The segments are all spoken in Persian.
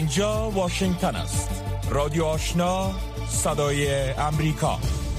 اینجا واشنگتن است. رادیو آشنا، صدای امریکا.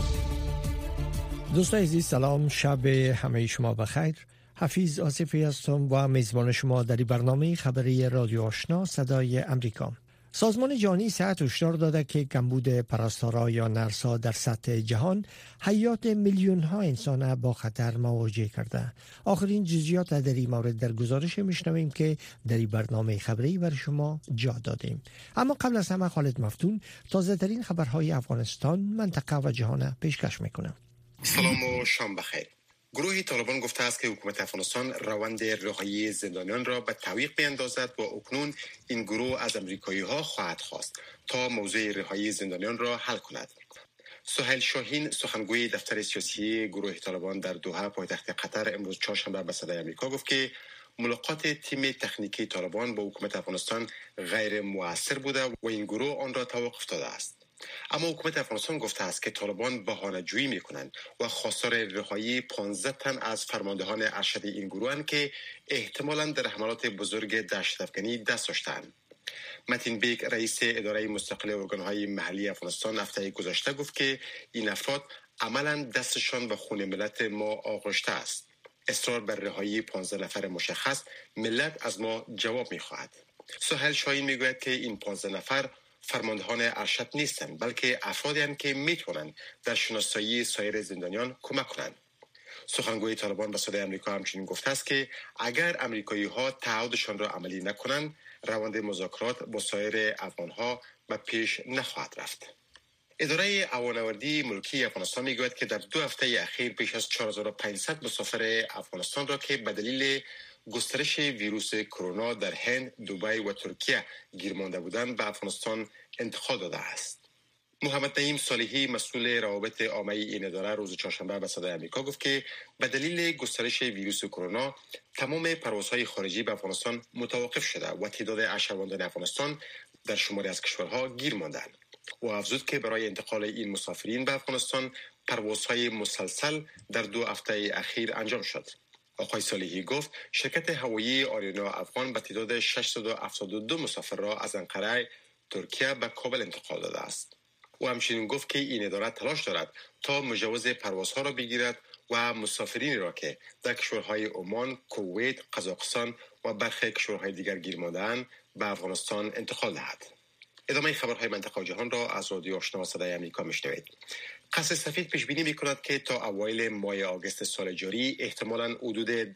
دوستان عزیز سلام، شب همه شما بخیر. حفیظ آصفی هستم و میزبان شما در برنامه خبری رادیو آشنا صدای امریکا. سازمان جهانی صحت هشدار داده که کمبود پرستارا یا نرسا در سطح جهان حیات میلیون ها انسان با خطر مواجه کرده. آخرین جزئیات در این مورد در گزارش میشنویم که در این برنامه خبری برای شما جا دادیم. اما قبل از همه خالد مفتون تازه ترین خبرهای افغانستان، منطقه و جهان پیشکش میکنه. سلام و شام بخیر. گروه طالبان گفته است که حکومت افغانستان روند رهایی زندانیان را به تعویق بیندازد و اکنون این گروه از امریکایی‌ها خواهد خواست تا موضوع رهایی زندانیان را حل کند. سهیل شاهین، سخنگوی دفتر سیاسی گروه طالبان در دوحه پایتخت قطر، امروز چهارشنبه به صدای آمریکا گفت که ملاقات تیم تکنیکی طالبان با حکومت افغانستان غیر مؤثر بوده و این گروه آن را توقف داده است. اما حکومت افغانستان گفته است که طالبان بهانه‌جویی می‌کنند و خواستار رهایی 15 تن از فرماندهان ارشد این گروهند که احتمالاً در حملات بزرگ دهشت‌افکنی دست داشتند. متین بیگ، رئیس اداره مستقل ارگان‌های محلی افغانستان، هفته گذشته گفت که این افراد عملاً دستشان به خون ملت ما آغشته است. اصرار بر رهایی 15 نفر مشخص، ملت از ما جواب می‌خواهد. سهیل شاهین میگوید که این 15 نفر فرماندهان ارشد نیستند، بلکه افرادی هستند که میتونند در شناسایی سایر زندانیان کمک کنند. سخنگوی طالبان به صدای آمریکا همچنین گفته است که اگر امریکایی‌ها تعهدشان را عملی نکنند، روند مذاکرات با سایر افغان‌ها به پیش نخواهد رفت. اداره هوانوردی ملکی افغانستان میگوید که در 2 هفته اخیر بیش از 4500 مسافر افغانستان را که به دلیل گسترش ویروس کرونا در هند، دبی و ترکیه گیر مانده بودند به افغانستان انتقال داده است. محمد نعیم صالحی، مسئول روابط عامه این اداره، روز چهارشنبه به صدای آمریکا گفت که به دلیل گسترش ویروس کرونا تمام پروازهای خارجی به افغانستان متوقف شده و تعداد اشهروندان افغانستان در شماری از کشورها گیر ماندند. او افزود که برای انتقال این مسافرین به افغانستان پروازهای مسلسل در 2 هفته اخیر انجام شد. آقای صالحی گفت شرکت هوایی آریانا افغان به تعداد 672 مسافر را از انقره، ترکیه به کابل انتقال داده است. او همچنین گفت که این اداره تلاش دارد تا مجوز پروازها را بگیرد و مسافرین را که در کشورهای عمان، کویت، قزاقستان و برخی کشورهای دیگر گیر مانده‌اند به افغانستان انتقال دهد. ادامه خبرهای منطقه و جهان را از رادیو آشنا صدای آمریکا میشنوید. قصر سفید پیش بینی می‌کند که تا اوایل ماه آگوست سال جاری احتمالاً حدود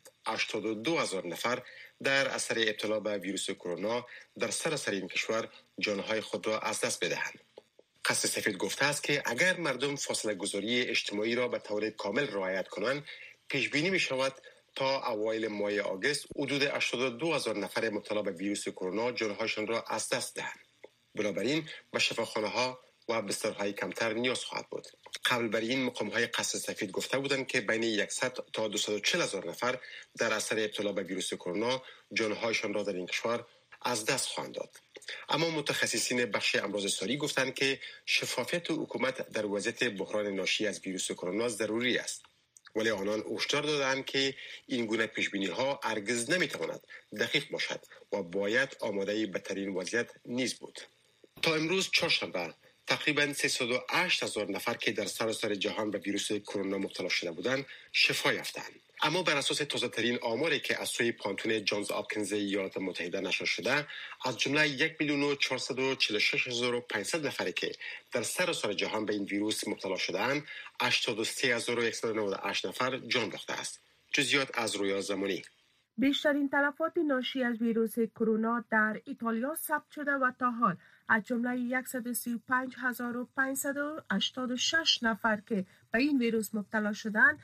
82,000 نفر در اثر ابتلا به ویروس کرونا در سراسر این کشور جانهای خود را از دست بدهند. قصر سفید گفته است که اگر مردم فاصله گذاری اجتماعی را به طور کامل رعایت کنند، پیش بینی می‌شود تا اوایل ماه آگوست حدود 82,000 نفر مبتلا به ویروس کرونا جانهایشان را از دست دهند. بنابراین به شفاخانه‌ها و بسترهای کمتر نیاز خواهد بود. قبل بر این مقام‌های قصر سفید گفته بودند که بین 100 تا 240,000 نفر در اثر ابتلا به ویروس کرونا جانهایشان را در این کشور از دست خواهند داد. اما متخصصین بخش امراض ساری گفتند که شفافیت حکومت در وضعیت بحران ناشی از ویروس کرونا ضروری است. ولی آنان هشدار دادند که این گونه پیش‌بینی‌ها هرگز نمی‌تواند دقیق باشد و باید آماده بدترین وضعیت نیز بود. تا امروز چهارشنبه تقریباً 308,000 نفر که در سراسر جهان به ویروس کرونا مبتلا شده بودند شفا یافتند. اما بر اساس تازه‌ترین آماری که از سوی پانتون جانز هاپکینز ایالات متحده نشر شده، از جمله 1,446,500 نفری که در سراسر جهان به این ویروس مبتلا شده‌اند، 83,198 نفر جان باخته است. جزئیات از رویا زمانی. بیشترین تلفات ناشی از ویروس کرونا در ایتالیا ثبت شده و تا حال از جمله 135,586 نفر که به این ویروس مبتلا شدند،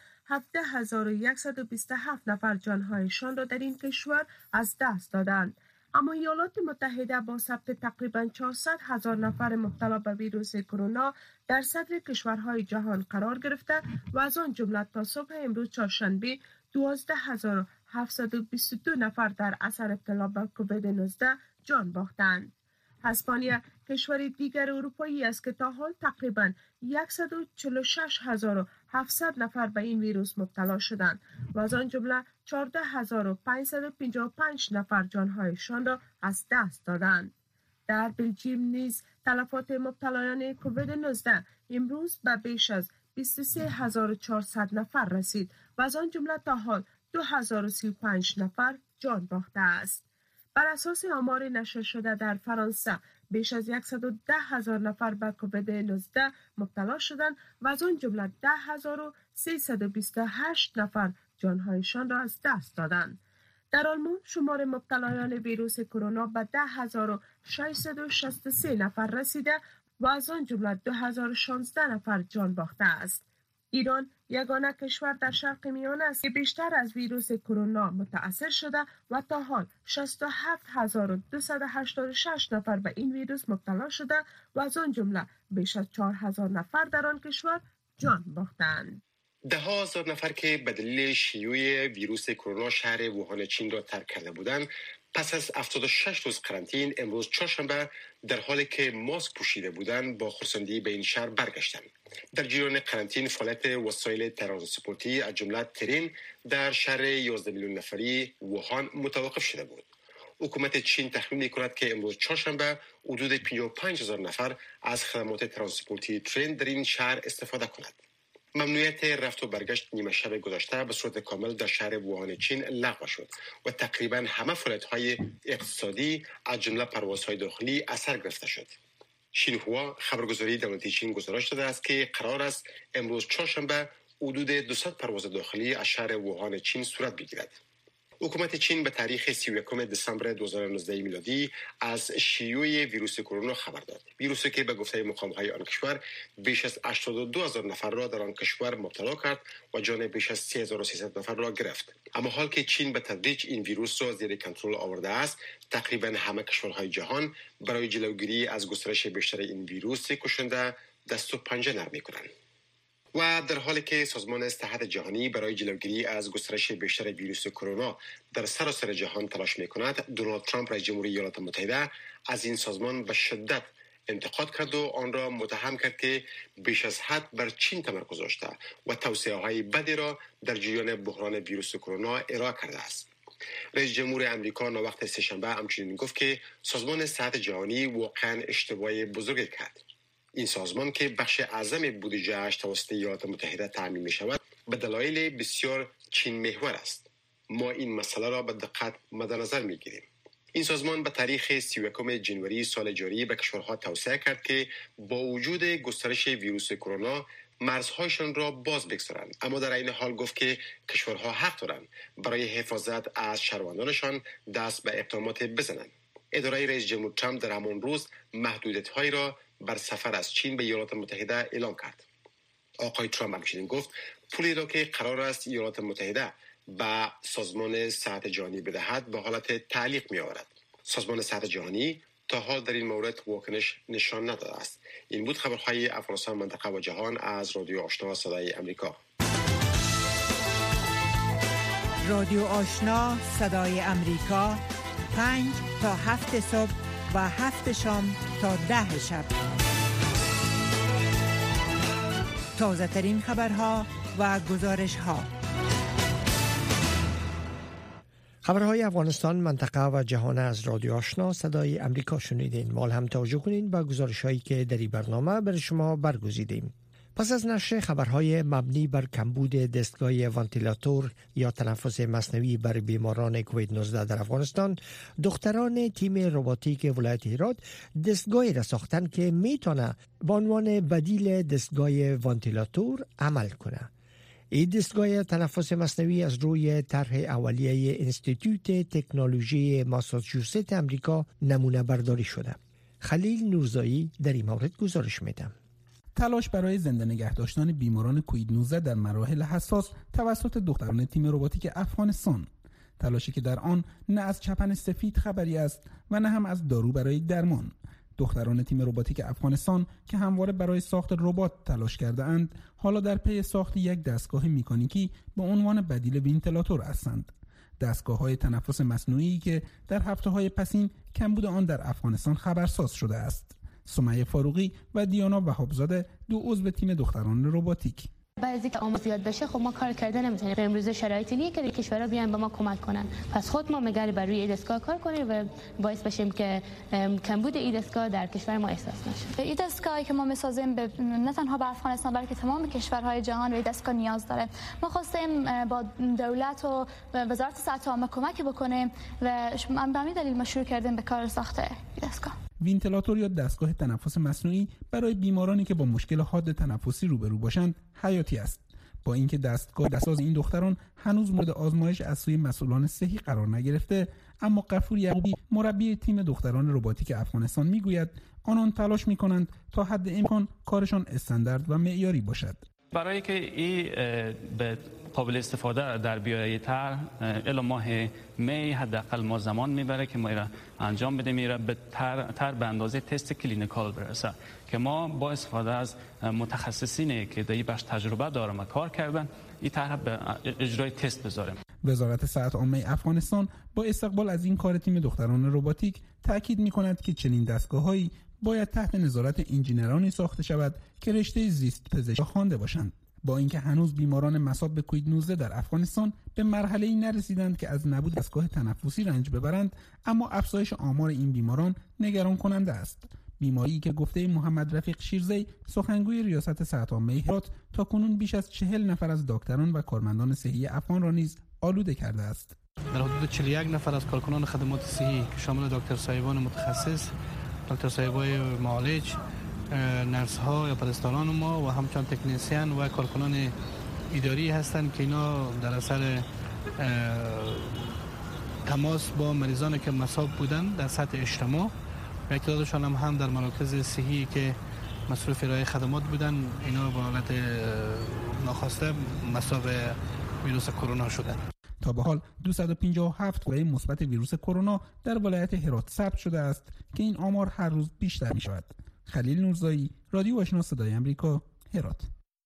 17,127 نفر جانهایشان را در این کشور از دست دادند. اما ایالات متحده با ثبت تقریباً 400,000 نفر مبتلا به ویروس کرونا در صدر کشورهای جهان قرار گرفته و از آن جمله تا صبح امروز چهارشنبه 12,722 نفر در اثر ابتلا به کووید 19 جان باختند. اسپانیا کشور دیگر اروپایی است که تا حال تقریباً 146,700 نفر به این ویروس مبتلا شدند و از آن جمله 14,555 نفر جانهایشان را از دست دادند. در بلژیم نیز تلفات مبتلایان کووید 19 امروز به بیش از 23400 نفر رسید و از آن جمله تا حال 2035 نفر جان باخته است. بر اساس آمار نشر شده در فرانسه بیش از 110,000 نفر به کووید 19 مبتلا شدند و از آن جمله 10,328 نفر جانهایشان را از دست دادند. در آلمان شمار مبتلایان ویروس کرونا به 10,663 نفر رسیده و از آن جمله 2016 نفر جان باخته است. ایران یگانه کشور در شرق میانه است که بیشتر از ویروس کرونا متأثر شده و تا حال 67,286 نفر به این ویروس مبتلا شده و از آن جمله بیش از 4,000 نفر در آن کشور جان باختند. 10,000 نفر که به دلیل شیوع ویروس کرونا شهر ووهان چین را ترک کرده بودند، پس از 76 روز قرنطین امروز چهارشنبه در حالی که ماسک پوشیده بودند با خرسندی به این شهر برگشتند. در جریان قرنطین فعالیت وسایل ترانسپورتی از جمله ترین در شهر 11 میلیون نفری ووهان متوقف شده بود. حکومت چین تخمین می‌کند که امروز چهارشنبه حدود 55,000 نفر از خدمات ترانسپورتی ترین در این شهر استفاده کنند. ممنوعیت رفت و برگشت نیمه شب گذشته به صورت کامل در شهر ووهان چین لغو شد و تقریبا همه فعالیت‌های اقتصادی از جمله پروازهای داخلی اثر گرفته شد. شینهوا خبرگزاری دولتی چین گزارش داده است که قرار است امروز چهارشنبه حدود 200 پرواز داخلی از شهر ووهان چین صورت بگیرد. حکومت چین به تاریخ 31 دسامبر 2019 میلادی از شیوع ویروس کرونا خبر داد. ویروسی که به گفته مقام‌های آن کشور بیش از 82,000 نفر را در آن کشور مبتلا کرد و جان بیش از 3300 نفر را گرفت. اما حال که چین به تدریج این ویروس را زیر کنترل آورده است، تقریبا همه کشورهای جهان برای جلوگیری از گسترش بیشتر این ویروس کشنده دست و پنجه نرم می‌کنند. و در حالی که سازمان صحت جهانی برای جلوگیری از گسترش بیشتر ویروس کرونا در سراسر جهان تلاش می‌کند، دونالد ترامپ رئیس جمهوری ایالات متحده از این سازمان به شدت انتقاد کرد و آن را متهم کرد که بیش از حد بر چین تمرکز داشته و توصیه‌های بدی را در جریان بحران ویروس کرونا ارائه کرده است. رئیس جمهور آمریکا وقت سه‌شنبه همچنین گفت که سازمان صحت جهانی واقعا اشتباه بزرگی کرد. این سازمان که بخش اعظم بودجه‌اش توسط ایالات متحده تامین می‌شود، به دلایل بسیار چین محور است. ما این مسئله را به دقت مد نظر می‌گیریم. این سازمان به تاریخ 31 ژانویه سال جاری به کشورها توصیه کرد که با وجود گسترش ویروس کرونا مرزهایشان را باز بگذارند، اما در این حال گفت که کشورها حق دارند برای حفاظت از شهروندانشان دست به اقدامات بزنند. اداره رئیس جمهور ترامپ در همان روز محدودیت‌هایی را بر سفر از چین به ایالات متحده اعلام کرد. آقای ترامپ همچنین گفت پولی را که قرار است ایالات متحده به سازمان صحت جهانی بدهد به حالت تعلیق می آورد. سازمان صحت جهانی تا حال در این مورد واکنش نشان نداده است. این بود خبرهای افغانستان، منطقه و جهان از رادیو آشنا صدای امریکا. رادیو آشنا صدای امریکا 5 تا 7 صبح و 7 شام تا 10 شب. تازه ترین خبرها و گزارش ها. خبرهای افغانستان، منطقه و جهان از رادیو آشنا صدای امریکا شنیدین. مال هم توجه کنین با گزارش هایی که در این برنامه بر شما برگزیدیم. پس از نشر خبرهای مبنی بر کمبود دستگاه وانتیلاتور یا تنفس مصنوعی برای بیماران کووید 19 در افغانستان، دختران تیم روباتیک ولایت هرات دستگاهی را ساختند که میتونه به عنوان بدیل دستگاه وانتیلاتور عمل کنه. این دستگاه تنفس مصنوعی از روی طرح اولیه انستیتوت تکنولوژی ماساچوست امریکا نمونه برداری شده. خلیل نورزایی در این مورد گزارش میده. تلاش برای زنده نگه داشتن بیماران کووید 19 در مراحل حساس توسط دختران تیم روباتیک افغانستان، تلاشی که در آن نه از چپن سفید خبری است و نه هم از دارو برای درمان. دختران تیم روباتیک افغانستان که همواره برای ساخت ربات تلاش کرده اند، حالا در پی ساخت یک دستگاه مکانیکی به عنوان بدیل وینتیلاتور هستند. دستگاه‌های تنفس مصنوعی که در هفته‌های پسین کمبود آن در افغانستان خبرساز شده است. سمیه فاروقی و دیانا وهابزاده دو عضو تیم دختران روباتیک. بعد از اینکه آمار زیاد بشه خب ما کار کردن نمیتونیم. امروز شرایطی نیست که کشورها بیان به ما کمک کنن، پس خود ما مگر بر روی این دستگاه کار کنیم و باعث بشیم که کمبود این دستگاه در کشور ما احساس نشه. این دستگاهی که ما میسازیم نه تنها به افغانستان بلکه تمام کشورهای جهان به این دستگاه نیاز داره. ما خواستیم با دولت و وزارت صحت عامه کمک بکنیم و به همین دلیل ما شروع کردیم به کار ساخت این دستگاه. وینتیلاتور یا دستگاه تنفس مصنوعی برای بیمارانی که با مشکل حاد تنفسی روبرو باشند حیاتی است. با اینکه دستگاه دستساز این دختران هنوز مورد آزمایش از سوی مسئولان صحی قرار نگرفته، اما غفور یعقوبی مربی تیم دختران رباتیک افغانستان میگوید آنان تلاش میکنند تا حد امکان کارشان استاندارد و معیاری باشد. برای که این به قابل استفاده در بیایی‌تر الی ماه می حداقل ما زمان میبره که ما را انجام بدیم، میره به تر به اندازه تست کلینیکال برسه که ما با استفاده از متخصصینی که در این بخش تجربه دارن و کار کردن این طرح به اجرای تست بذاریم. وزارت صحت عامه افغانستان با استقبال از این کار تیم دختران رباتیک تاکید می‌کند که چنین دستگاه‌هایی باید تحت نظارت انجینرانی ساخته شود که رشته زیست پزشکی خوانده باشند. با اینکه هنوز بیماران مصاب به کووید 19 در افغانستان به مرحله‌ای نرسیدند که از نبود دستگاه تنفسی رنج ببرند، اما افزایش آمار این بیماران نگران کننده است. بیماری که گفته محمد رفیق شیرزی سخنگوی ریاست صحت عامه هرات تا کنون بیش از 40 نفر از دکتران و کارمندان صحی افغان را نیز آلوده کرده است. در حدود 41 نفر از کارکنان خدمات صحی که شامل دکتر صاحبان متخصص، دکتر صاحبای معالج، نرس ها یا پرستاران ما و همچنان تکنسین و کارکنان اداری هستند که اینا در اثر تماس با مریضانی که مصاب بودند در سطح اجتماع و تعدادشان هم در مراکز صحی که مصروف ارائه خدمات بودند، اینا به حالت ناخواسته مصاب ویروس کرونا شدند. تا به حال 257 وارد مثبت ویروس کرونا در ولایت هرات ثبت شده است که این آمار هر روز بیشتر می شود. خلیل نورزایی، رادیو آشنا صدای آمریکا، هرات.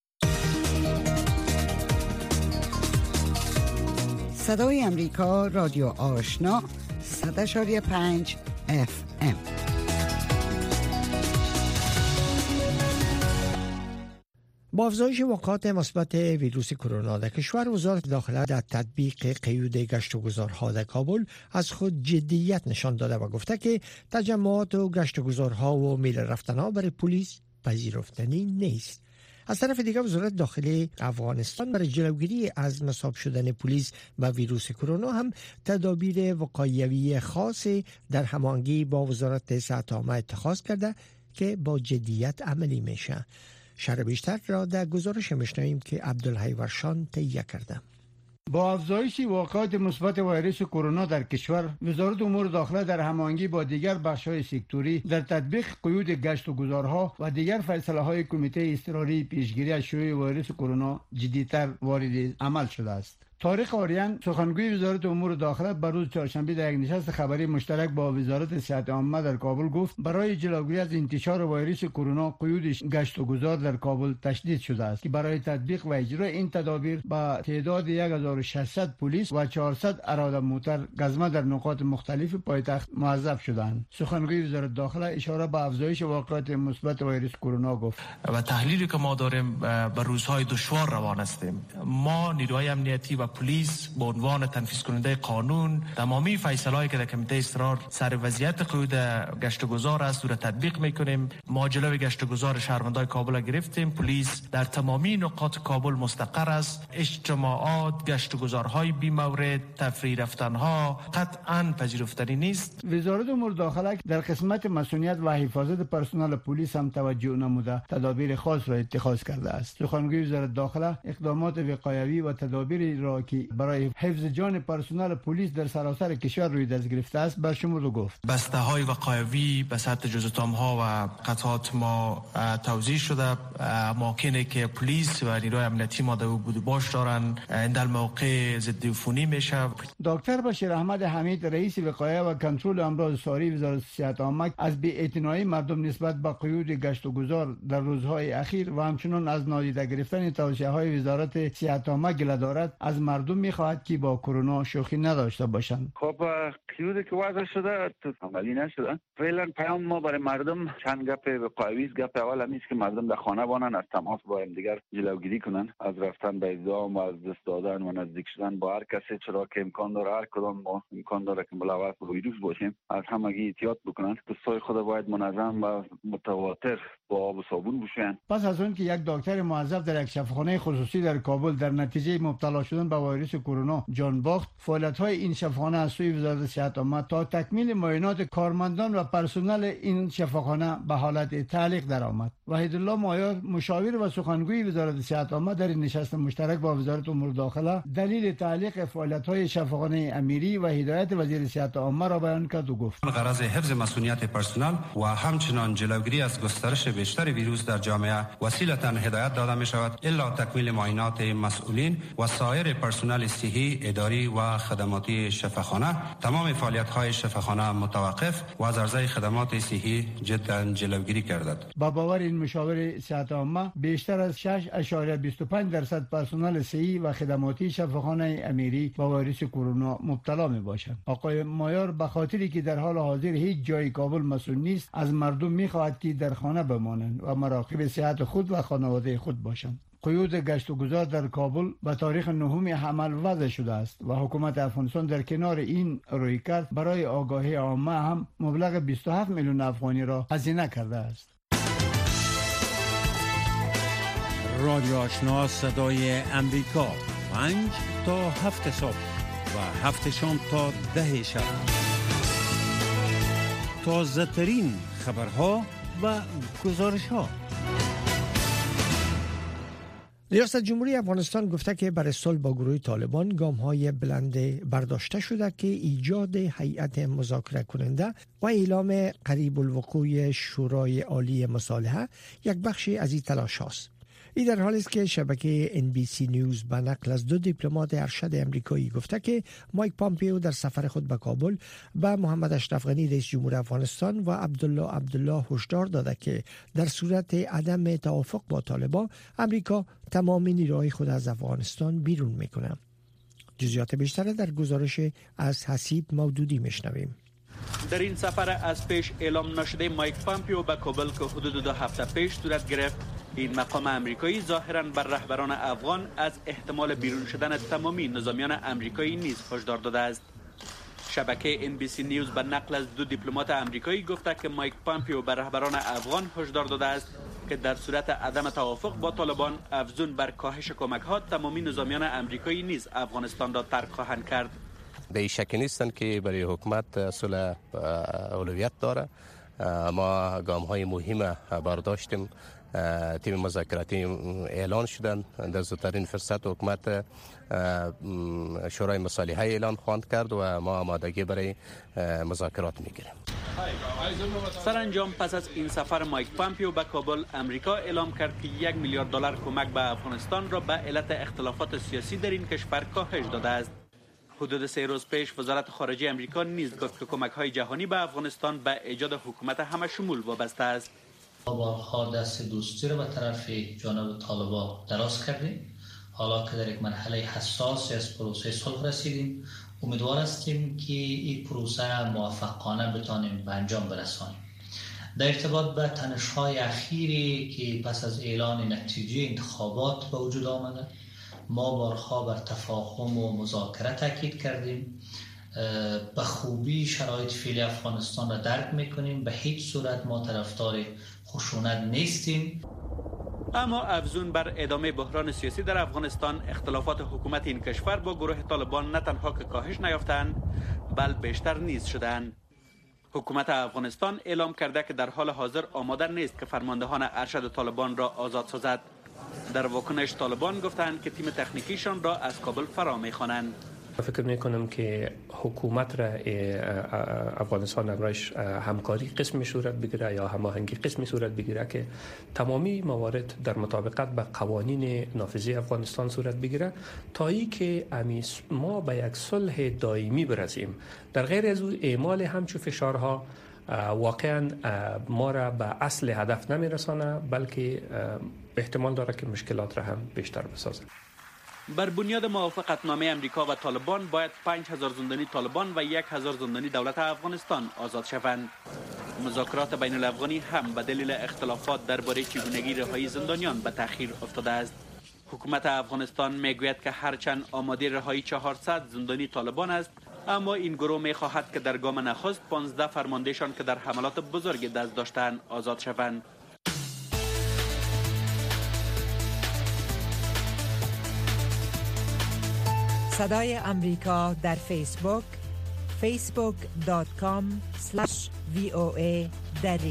صدای آمریکا، رادیو آشنا 100.5 FM. با افزایش واقعات مثبت ویروس کرونا در کشور، وزارت داخله در تطبیق قیود گشت و گذارها در کابل از خود جدیت نشان داده و گفته که تجمعات و گشت و گذارها و میل رفتنها برای پلیس پذیرفتنی نیست. از طرف دیگر وزارت داخله افغانستان برای جلوگیری از مصاب شدن پلیس با ویروس کرونا هم تدابیر وقایوی خاصی در هماهنگی با وزارت صحت عامه اتخاذ کرده که با جدیت عملی میشه. شرح بیشتر را در گزارش میشنویم که عبدالحی ورشان تهیه کرده. با افزایش واقعات مثبت ویروس کرونا در کشور، وزارت امور داخله در هماهنگی با دیگر بخش‌های سکتوری در تطبیق قیود گشت و گذارها و دیگر فیصله‌های کمیته اضطراری پیشگیری از شیوع ویروس کرونا جدی‌تر وارد عمل شده است. طارق آریان، سخنگوی وزارت امور داخله، بر روز چهارشنبه در یک نشست خبری مشترک با وزارت صحت عامه در کابل گفت برای جلوگیری از انتشار ویروس کرونا قیود گشت و گذار در کابل تشدید شده است که برای تطبیق و اجرای این تدابیر با تعداد 1600 پلیس و 400 اراده موتر گزمه در نقاط مختلف پایتخت موظف شدند. سخنگوی وزارت داخله اشاره به افزایش واقعات مثبت ویروس کرونا گفت و تحلیلی که ما داریم به روزهای دشوار روان هستیم. ما نیروهای امنیتی و پلیس به عنوان تنفیذ کننده قانون تمامی فیصله‌ای که در کمیته اصرار سر وضعیت قیود گشت و گذار است رو تطبیق میکنیم. ما جلوی گشت و گذار شهروندان کابل را گرفتیم. پلیس در تمامی نقاط کابل مستقر است. اجتماعات، گشت و گذارهای بی مورد، تفریح رفتنها قطعاً پذیرفتنی نیست. وزارت امور داخله در قسمت مسئولیت و حفاظت پرسنل پلیس هم توجه نموده تدابیر خاص را اتخاذ کرده است. سخنگوی وزارت داخله اقدامات وقایوی و تدابیری را که برای حفظ جان پرسنل پلیس در سراسر کشور روی دست گرفته است برشمرد و گفت بسته های وقایوی به سطح جزءاتم ها و قطعات ما توزیع شده. اماکنی که پلیس و نیروی امنیتی ما در بود باش دارن در موقع ضد عفونی میشه. دکتر بشیر احمد حمید، رئیس وقایه و کنترل امراض ساری وزارت صحت عامه، از بی‌اعتنایی مردم نسبت به قیود گشت و گذار در روزهای اخیر و همچنین از نادیده گرفتن توصیه‌های وزارت صحت عامه گله دارد. از مردم میخواهد که با کرونا شوخی نداشته باشند. خب قیودی که وضع شده عملی نشده. فعلا پیام ما برای مردم چند گپ قوی گپ اول همیشه که مردم در خانه بانن، از تماس با هم دیگر جلوگیری کنن، از رفتن به ازدحام و از دست دادن و نزدیک شدن با هر کسی، چرا که امکان داره هر کدام ما امکان داره که ملوث به ویروس باشیم، از همگی احتیاط بکنن. دستای خود باید منظم و متواتر با آب و صابون بشویند. پس از اون که یک دکتر موظف در یک شفاخانه خصوصی در کابل در نتیجه مبتلا شدن به ویروس کرونا جان باخت، فعالیت‌های این شفاخانه از سوی وزارت صحت عامه تا تکمیل معاینات کارمندان و پرسنل این شفاخانه به حالت تعلیق درآمد. وحیدالله مایار، مشاور و سخنگوی وزارت صحت عامه، در نشست مشترک با وزارت امور داخله دلیل تعلیق فعالیت‌های شفاخانه امیری و هدایت وزیر صحت عامه را بیان کرد و گفت: غرض حفظ مسئولیت پرسنل و همچنان جلوگیری از گسترش بیشتر ویروس در جامعه وسیلتاً هدایت داده می شود الا تکمیل معاینات مسئولین و سایر پرسنل صحی، اداری و خدماتی شفاخانه. تمام فعالیت‌های شفاخانه متوقف و از عرضه خدمات صحی جدا جلوگیری گردد. با باور این مشاور صحت عامه، بیشتر از 6.25% پرسنل صحی و خدماتی شفاخانه امیری با ویروس کرونا مبتلا می باشند. آقای مایار به خاطری که در حال حاضر هیچ جای کابل مسئول نیست، از مردم می خواهد که در خانه بمانند و مراقب صحت خود و خانواده خود باشند. قیود گشت و گذار در کابل به تاریخ 9 حمل وضع شده است و حکومت افغانستان در کنار این رویکرد برای آگاهی عامه هم مبلغ 27 میلیون افغانی را هزینه کرده است. رادیو آشنا صدای امریکا 5 تا 7 صبح و 7 شام تا 10 شب. تازه ترین خبرها و گزارش ها. ریاست جمهوری افغانستان گفته که برای صلح با گروه طالبان گام‌های بلند برداشته شده که ایجاد هیئت مذاکره کننده و اعلام قریب الوقوع شورای عالی مصالحه یک بخشی از این تلاش هاست. این در حالی است که شبکه NBC نیوز به نقل از 2 دیپلمات ارشد امریکایی گفته که مایک پامپیو در سفر خود به کابل به محمد اشرف غنی رئیس جمهور افغانستان و عبدالله هشدار داده که در صورت عدم توافق با طالبان امریکا تمام نیروهای خود از افغانستان بیرون میکنه. جزئیات بیشتر در گزارش از حسیب مودودی میشنویم. در این سفر از پیش اعلام نشده مایک پامپیو به کابل که حدود 2 هفته پیش صورت گرفت، این مقام امریکایی ظاهراً بر رهبران افغان از احتمال بیرون شدن تمامی نظامیان امریکایی نیز هشدار داده است. شبکه NBC نیوز به نقل از 2 دیپلمات امریکایی گفته که مایک پامپیو به رهبران افغان هشدار داده است که در صورت عدم توافق با طالبان افزون بر کاهش کمک‌ها تمامی نظامیان امریکایی نیز افغانستان را ترک خواهند کرد. به این شک نیستند که برای حکومت صلح اولویت داره. ما گام‌های مهم برداشتیم. تیم مذاکراتی اعلان شدن. در زودترین فرصت حکومت شورای مصالحه اعلان خواهد کرد و ما آمادگی برای مذاکرات میگیریم. سرانجام پس از این سفر مایک پامپیو به کابل، امریکا اعلام کرد که $1 میلیارد کمک به افغانستان را به علت اختلافات سیاسی در این کشور کاهش داده است. حدود 3 روز پیش وزارت خارجه امریکا نیز گفت که کمک‌های جهانی به افغانستان به ایجاد حکومت همه شمول وابسته است. بارها دست دوستی را به طرف جانب طالبان دراز کردیم. حالا که در یک مرحله حساسی از پروسه صلح رسیدیم، امیدوار هستیم که این پروسه موفقانه بتانیم به انجام برسانیم. در ارتباط به تنش‌های اخیری که پس از اعلان نتیجه انتخابات به وجود آمده، ما بارها بر تفاهم و مذاکره تاکید کردیم. به خوبی شرایط فعلی افغانستان را درک میکنیم. به هیچ صورت ما طرفدار خشونت نیستیم. اما افزون بر ادامه بحران سیاسی در افغانستان، اختلافات حکومت این کشور با گروه طالبان نه تنها که کاهش نیافتند، بل بیشتر نیز شدند. حکومت افغانستان اعلام کرده که در حال حاضر آماده نیست که فرماندهان ارشد طالبان را آزاد سازد. در واکنش طالبان گفتند که تیم تکنیکیشان را از کابل فرا می‌خوانند. فکر میکنم که حکومت را افغانستان امرایش همکاری قسمی صورت بگیره یا هماهنگی قسمی صورت بگیره که تمامی موارد در مطابقت به قوانین نافذه افغانستان صورت بگیره تا ای که ما به یک صلح دائمی برسیم. در غیر از او اعمال همچو فشارها واقعا ما را به اصل هدف نمیرسانه، بلکه احتمال داره که مشکلات را هم بیشتر بسازه. بر بنیاد موافقتنامه امریکا و طالبان باید 5000 زندانی طالبان و 1000 زندانی دولت افغانستان آزاد شوند. مذاکرات بین الافغانی هم به دلیل اختلافات درباره چگونگی رهایی زندانیان به تأخیر افتاده است. حکومت افغانستان میگوید که هرچند آماده رهایی 400 زندانی طالبان است، اما این گروه میخواهد که در گام نخست 15 فرماندهشان که در حملات بزرگ دست داشتند آزاد شوند. صدای امریکا در فیسبوک facebook.com/VOA دری.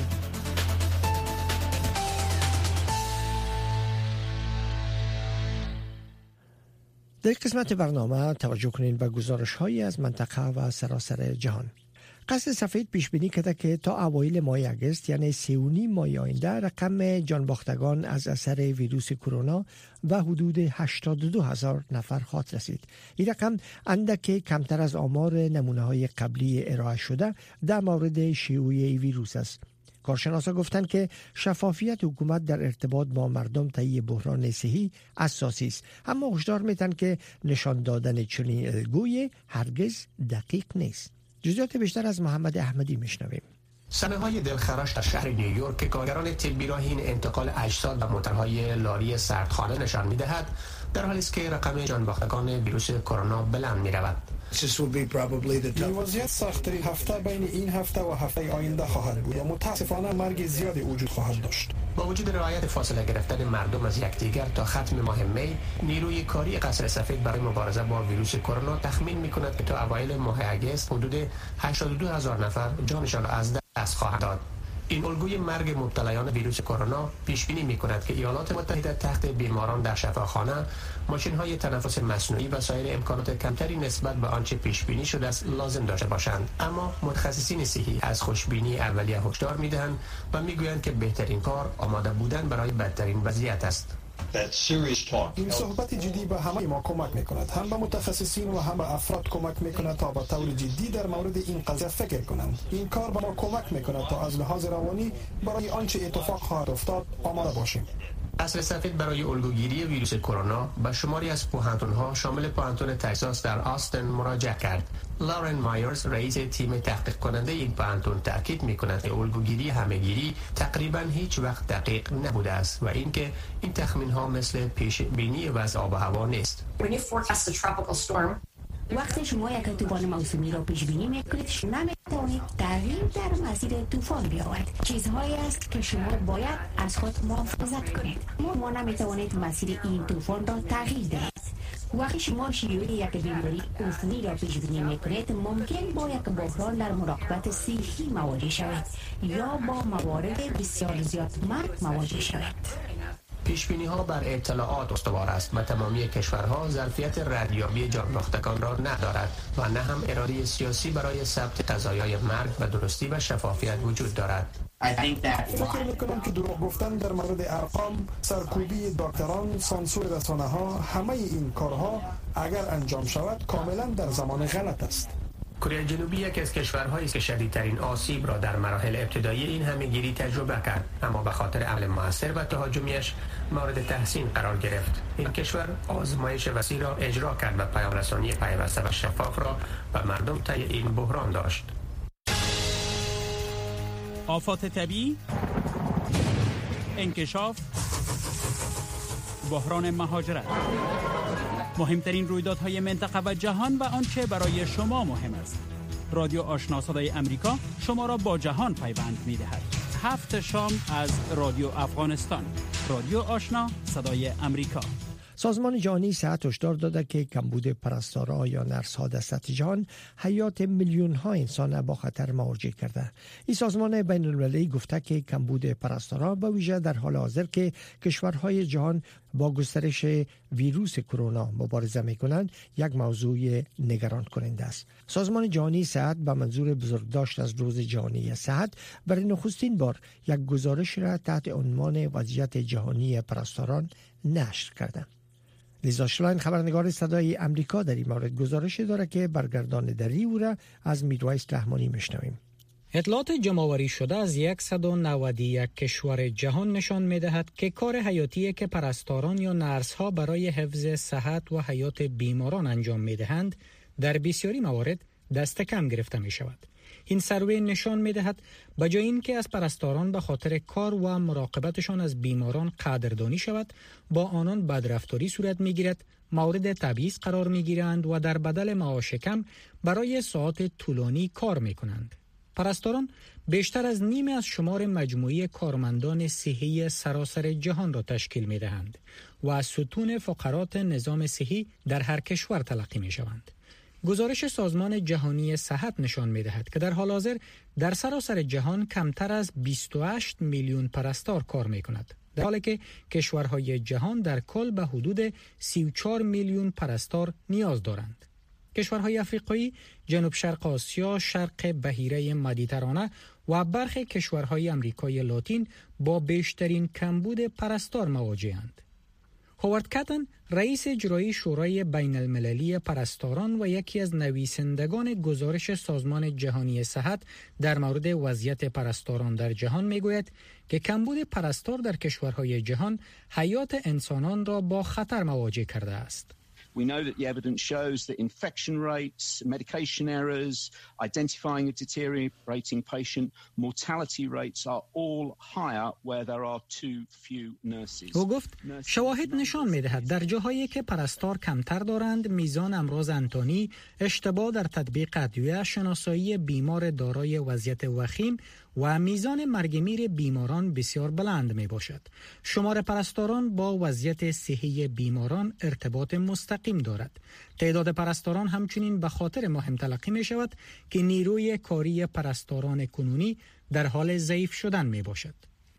در قسمت برنامه توجه کنید به گزارش‌هایی از منطقه و سراسر جهان. قصر سفید پیش بینی کرده که تا اوایل ماه اگست یعنی 3.5 ماه آینده رقم جانباختگان از اثر ویروس کرونا و حدود 82,000 نفر خواهد رسید. این رقم اندک کمتر از آمار نمونه‌های قبلی ارائه شده در مورد شیوع ویروس است. کارشناسا گفتند که شفافیت حکومت در ارتباط با مردم طی بحران صحی اساسی است، اما هشدار میدن که نشان دادن چنین الگوی هرگز دقیق نیست. جزئیات بیشتر از محمد احمدی میشنویم. صحنه‌های دلخراش در شهر نیویورک که کارگران طبی را این انتقال اجساد و موتورهای لاری سردخانه نشان می‌دهد، در حالی است که رقم جانباختگان ویروس کرونا بلند می‌رود. این وضعیت سخت‌ترین هفته بین این هفته و هفته آینده خواهد بود و متاسفانه مرگ زیادی وجود خواهد داشت. با وجود رعایت فاصله گرفتن مردم از یکدیگر تا ختم ماه می، نیروی کاری قصر سفید برای مبارزه با ویروس کرونا تخمین می‌کند که تا اوایل ماه اگست حدود 82,000 نفر جانشان را از دست خواهند داد. این الگوی مرگ مبتلایان ویروس کرونا پیش بینی می‌کند که ایالات متحده تحت بیماران در شفاخانه، ماشین‌های تنفس مصنوعی و سایر امکانات کمتری نسبت به آنچه پیش بینی شده است لازم داشته باشند. اما متخصصین صحی از خوشبینی اولیه هشدار می‌دهند و می‌گویند که بهترین کار آماده بودن برای بدترین وضعیت است. این صحبت جدی به همه ما کمک میکند، هم به متخصصین و هم به افراد کمک میکند تا به طور جدی در مورد این قضیه فکر کنند. این کار به ما کمک میکند تا از لحاظ روانی برای آنچه اتفاق خواهد افتاد آماده باشیم. قصر سفید برای الگوگیری ویروس کرونا به شماری از پوهنتون‌ها شامل پوهنتون تگزاس در آستن مراجعه کرد. لارن مایرز رئیس تیم تحقیق کننده این پوهنتون تاکید می‌کند که الگوگیری همه‌گیری تقریباً هیچ وقت دقیق نبوده است و اینکه این تخمین‌ها مثل پیش بینی وضع آب و هوا نیست. وقتی شما یک طوفان موسمی را پیش بینی میکنید، نمیتوانید تغییر در مسیر طوفان بیاورید. چیزهایی است که شما باید از خود محافظت کنید. ما نمیتوانید مسیر این طوفان را تغییر دهید. وقتی شما شیوع یک بیماری عفونی را پیش بینی میکنید، ممکن با یک بحران در مراقبت صحی مواجه شوید یا با موارد بسیار زیاد مرگ مواجه شوید. پیشبینی‌ها بر اطلاعات استوار است و تمامی کشورها ظرفیت ردیابی جانباختگان را ندارد و نه هم اراده سیاسی برای ثبت قضایای مرگ و درستی و شفافیت وجود دارد. فکر میکنم که دروغ گفتن در مورد ارقام، سرکوبی دکتران، سانسور رسانه‌ها، همه این کارها اگر انجام شود کاملا در زمان غلط است. کره جنوبی یکی از کشورهایی است که شدیدترین آسیب را در مراحل ابتدایی این همه‌گیری تجربه کرد، اما به خاطر عمل موثر و تهاجمیش مورد تحسین قرار گرفت. این کشور آزمایش وسیع را اجرا کرد و پیام رسانی پیوسته و شفاف را به مردم طی این بحران داشت. آفات طبیعی، انکشاف، بحران مهاجرت، مهمترین رویدادهای منطقه و جهان و آنچه برای شما مهم است. رادیو آشنا صدای امریکا شما را با جهان پیوند می‌دهد. 7 شام از رادیو افغانستان. رادیو آشنا صدای امریکا. سازمان جهانی صحت هشدار داده که کمبود پرستارها یا نرس‌ها در سطح جهان حیات میلیون‌ها انسان با خطر مواجه کرده. این سازمان بین‌المللی گفته که کمبود پرستارها به ویژه در حال حاضر که کشورهای جهان با گسترش ویروس کرونا مبارزه می‌کنند یک موضوع نگران کننده است. سازمان جهانی صحت به منظور بزرگداشت از روز جهانی صحت برای نخستین بار یک گزارش را تحت عنوان وضعیت جهانی پرستاران نشر کرده. لیزا شلاین خبرنگار صدای امریکا در این مورد گزارش داره که برگردان دری او را از میرویس رحمانی میشنویم. اطلاعات جمع‌آوری شده از 191 کشور جهان نشان می‌دهد که کار حیاتی که پرستاران یا نرس‌ها برای حفظ صحت و حیات بیماران انجام می‌دهند در بسیاری موارد دست کم گرفته می‌شود. این سروی نشان می‌دهد به جای اینکه از پرستاران به خاطر کار و مراقبتشان از بیماران قدردانی شود، با آنان بدرفتاری صورت می‌گیرد، مورد تبعیض قرار می‌گیرند و در بدل معاش کم برای ساعات طولانی کار می‌کنند. پرستاران بیشتر از نیمی از شمار مجموعی کارمندان صحی سراسر جهان را تشکیل می‌دهند و از ستون فقرات نظام صحی در هر کشور تلقی می‌شوند. گزارش سازمان جهانی صحت نشان می‌دهد که در حال حاضر در سراسر جهان کمتر از 28 میلیون پرستار کار می‌کند، در حالی که کشورهای جهان در کل به حدود 34 میلیون پرستار نیاز دارند. کشورهای افریقایی، جنوب شرق آسیا، شرق بحیره مدیترانه و برخی کشورهای امریکای لاتین با بیشترین کمبود پرستار مواجه‌اند. هوارد کاتن، رئیس اجرایی شورای بین المللی پرستاران و یکی از نویسندگان گزارش سازمان جهانی صحت در مورد وضعیت پرستاران در جهان میگوید که کمبود پرستار در کشورهای جهان حیات انسانان را با خطر مواجه کرده است. We know that the evidence shows that infection rates, medication errors, identifying a deteriorating patient, mortality rates are all higher where there are too few nurses. او گفت شواهد نشان می‌دهد در جاهایی که پرستار کمتر دارند، میزان امراض انتانی، اشتباه در تطبیق ادویه، شناسایی بیمار دارای وضعیت وخیم و میزان مرگ میر بیماران بسیار بلند می باشد. شمار پرستاران با وضعیت صحی بیماران ارتباط مستقیم دارد. تعداد پرستاران همچنین به خاطر مهم تلقی می شود که نیروی کاری پرستاران کنونی در حال ضعیف شدن می باشد.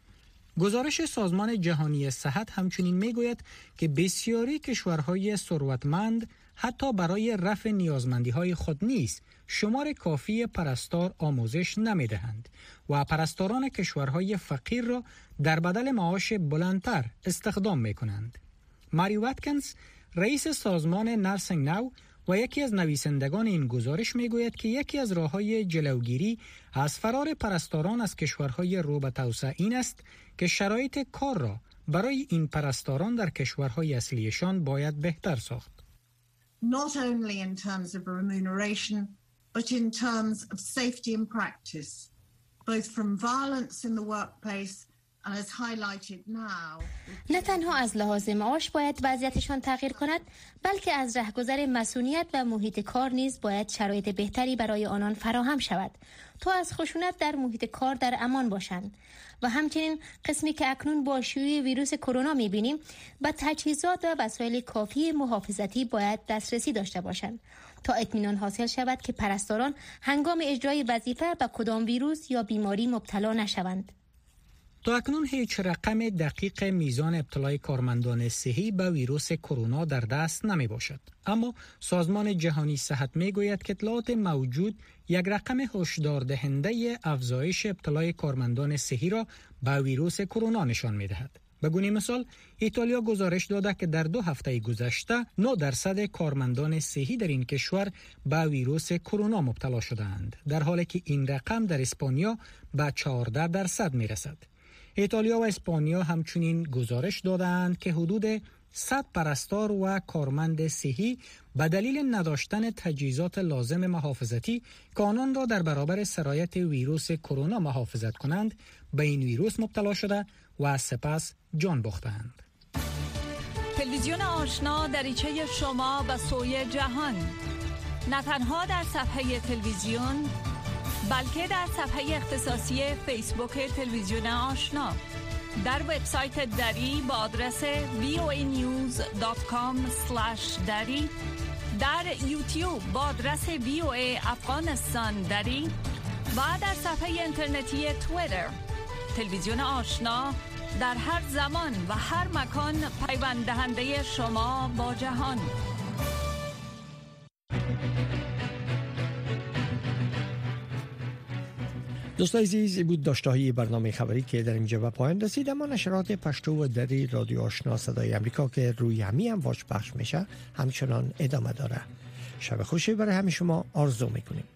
گزارش سازمان جهانی صحت همچنین می گوید که بسیاری کشورهای ثروتمند حتی برای رفع نیازمندی‌های خود نیز شمار کافی پرستار آموزش نمی‌دهند و پرستاران کشورهای فقیر را در بدل معاش بلندتر استخدام می‌کنند. ماری واتکنز، رئیس سازمان نرسینگ ناو و یکی از نویسندگان این گزارش می‌گوید که یکی از راه‌های جلوگیری از فرار پرستاران از کشورهای رو به توسعه این است که شرایط کار را برای این پرستاران در کشورهای اصلیشان باید بهتر ساخت. Not only in terms of remuneration, but in terms of safety and practice, both from violence in the workplace and as highlighted now. نه تنها از لحاظ معاش باید وضعیتشان تغییر کند، بلکه از رهگذر مسئولیت و محیط کار نیز باید شرایط بهتری برای آنان فراهم شود تا از خشونت در محیط کار در امان باشند. و همچنین قسمی که اکنون با شیوع ویروس کرونا می‌بینیم، با تجهیزات و وسایل کافی محافظتی باید دسترسی داشته باشند تا اطمینان حاصل شود که پرستاران هنگام اجرای وظیفه به کدام ویروس یا بیماری مبتلا نشوند. تا اکنون هیچ رقم دقیق میزان ابتلای کارمندان صحی به ویروس کرونا در دست نمی باشد، اما سازمان جهانی صحت می گوید که اطلاعات موجود یک رقم هشدار دهنده افزایش ابتلای کارمندان صحی را به ویروس کرونا نشان می دهد. به گونه مثال، ایتالیا گزارش داده که در 2 هفته گذشته 9% کارمندان صحی در این کشور به ویروس کرونا مبتلا شدند، در حالی که این رقم در اسپانیا به 14% می رسد. ایتالیا و اسپانیا همچنین گزارش دادند که حدود 100 پرستار و کارمند صحی به دلیل نداشتن تجهیزات لازم محافظتی که آنان را در برابر سرایت ویروس کرونا محافظت کنند به این ویروس مبتلا شده و سپس جان باختند. تلویزیون آشنا دریچه شما به سوی جهان، نه تنها در صفحه تلویزیون بلکه در صفحه اختصاصی فیسبوک تلویزیون آشنا، در وبسایت دری با آدرس voanews.com/dari، در یوتیوب با آدرس VOA افغانستان دری و در صفحه اینترنتی توییتر. تلویزیون آشنا در هر زمان و هر مکان پیوند دهنده شما با جهان. دوستان عزیز، بود داشته‌های برنامه خبری که در اینجا به پایان رسید. اما نشرات پشتو و دری رادیو آشنا صدای امریکا که روی همی امواج پخش میشه همچنان ادامه داره. شب خوشی برای همه شما آرزو میکنیم.